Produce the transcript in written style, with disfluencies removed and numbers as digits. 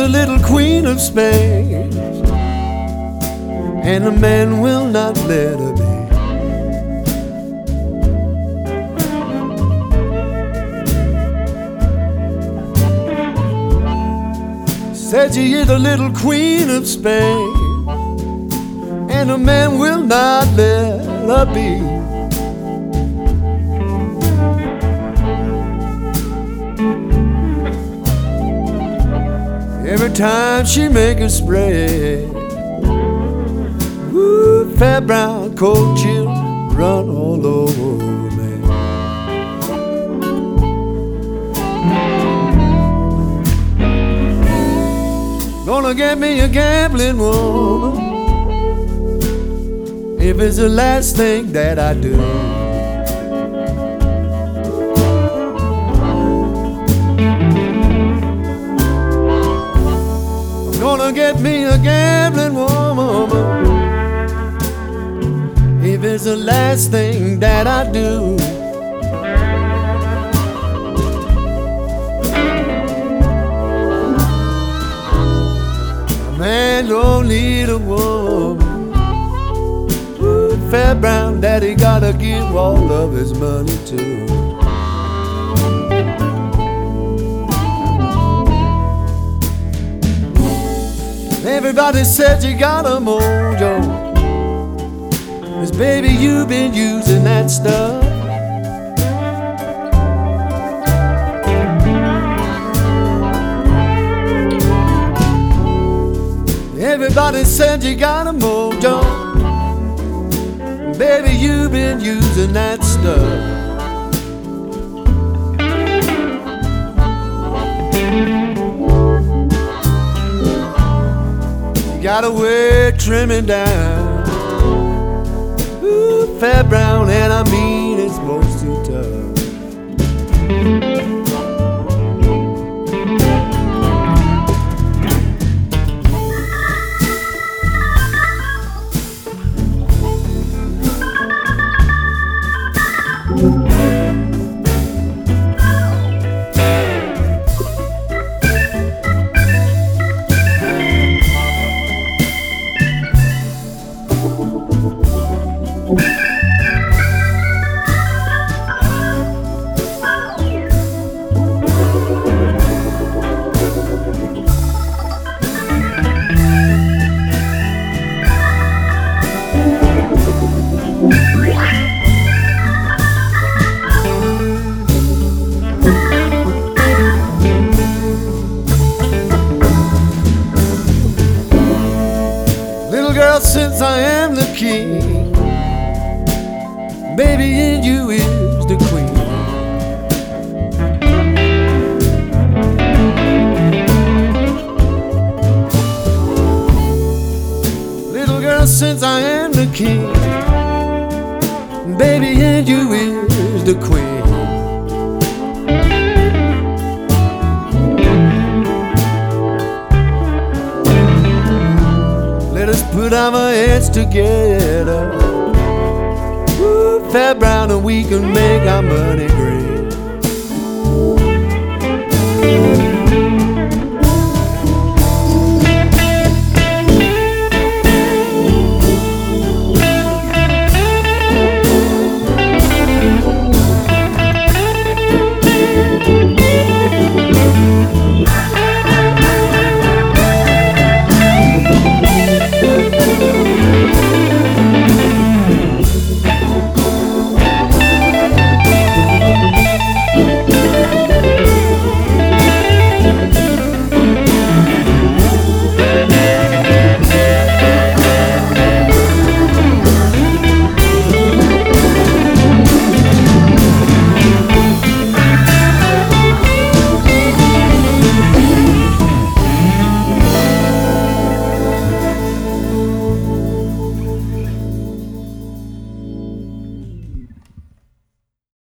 the little queen of Spain, and the man will not let her be. Said she is the little queen of Spain, and the man will not let her be. Every time she make a spread, woo, fat brown cold chill run all over me. Gonna get me a gambling woman if it's the last thing that I do. Gonna get me a gambling woman if it's the last thing that I do. A man don't need a woman, ooh, fat brown daddy gotta give all of his money to. Everybody said you got a mojo, 'cause baby you've been using that stuff. Everybody said you got a mojo, baby you've been using that stuff. Got a way trimming down, ooh, fat brown, and I mean it's most too tough. Girl, since I am the king, baby in you is the queen. Little girl, since I am the king, baby in you is the queen. Let us put our heads together, ooh, fat brown, and we can make our money